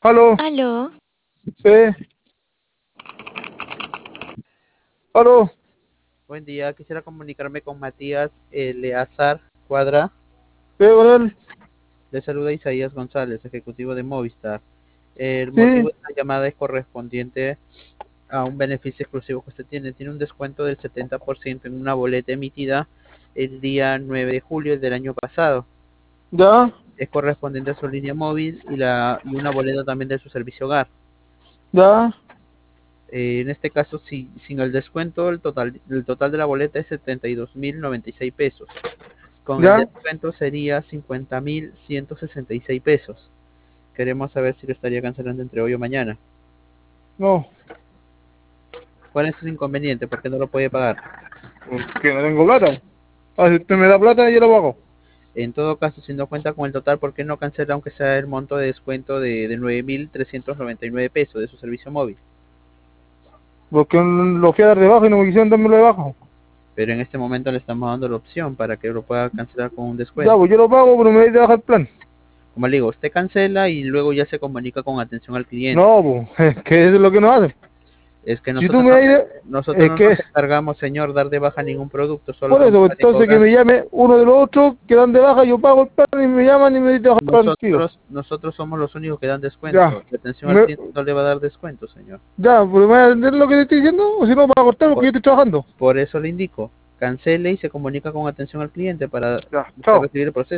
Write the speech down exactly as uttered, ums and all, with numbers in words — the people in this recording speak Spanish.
Aló, Aló, sí, aló, Buen día, quisiera comunicarme con Matías Eleazar Cuadra. sí, con él, Le saluda Isaías González, ejecutivo de Movistar. El motivo sí, de la llamada es correspondiente a un beneficio exclusivo que usted tiene. Tiene un descuento del setenta por ciento en una boleta emitida el día nueve de julio del año pasado. ya, Es correspondiente a su línea móvil y, la, y una boleta también de su servicio hogar. ya, Eh, en este caso, si, sin el descuento, el total, el total de la boleta es setenta y dos mil noventa y seis pesos. Con el ya, descuento sería cincuenta mil ciento sesenta y seis pesos. Queremos saber si lo estaría cancelando entre hoy o mañana. no, ¿Cuál es su inconveniente? ¿Por qué no lo puede pagar? porque no tengo plata. Ah, si usted me da plata, yo lo pago. En todo caso, si no cuenta con el total, ¿por qué no cancela aunque sea el monto de descuento de, de nueve mil trescientos noventa y nueve pesos de su servicio móvil? Porque lo fui a dar de baja y no me quisieron dármelo de baja. Pero en este momento le estamos dando la opción para que lo pueda cancelar con un Ya, descuento. pues yo lo pago, pero me vais de baja el plan. Como le digo, usted cancela y luego ya se comunica con atención al cliente. No, pues, es que eso es lo que nos hacen. Es que Si tú nosotros me no, das, de- nosotros es no que nos es, encargamos, señor, dar de baja ningún producto, solo por eso, somos pues, entonces que cobrar. me llame uno de los otros que dan de baja, yo pago el plan y me llaman y me dicen de baja al tiro. Nosotros, nosotros somos los únicos que dan Ya, descuento. La atención al me, cliente no le va a dar descuento, señor. ya, pues me vas a entender lo que te estoy diciendo, o si no, me vas a cortar porque Por, yo estoy trabajando. por eso le indico, cancele y se comunica con atención al cliente para Ya, buscar chao. recibir el proceso.